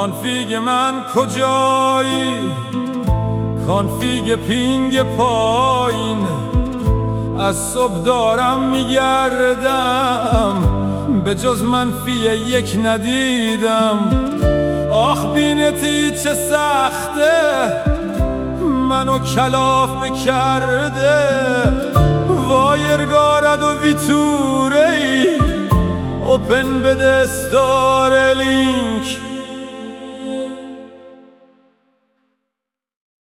کانفیگ من کجایی؟ کانفیگ پینگ پایین. از صبح دارم میگردم به جز منفی یک ندیدم. آخ بینتی چه سخته منو کلاف کرده. وایرگارد و ویتوره ای اوپن به دستار لینک.